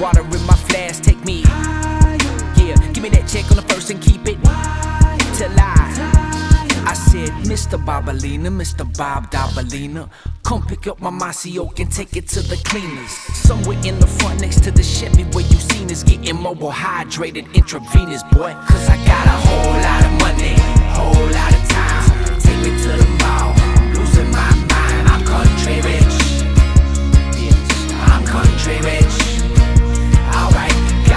water in my flask, take me. Yeah, give me that check on the first and keep it till I said, Mr. Bobalina, Mr. Bob Dabalina, come pick up my Maceo and take it to the cleaners. Somewhere in the front next to the Chevy where you seen us getting mobile hydrated intravenous, boy. Cause I got a whole lot of money, whole lot of time. Take me to the mall, I'm losing my mind. I'm country rich, I'm country rich.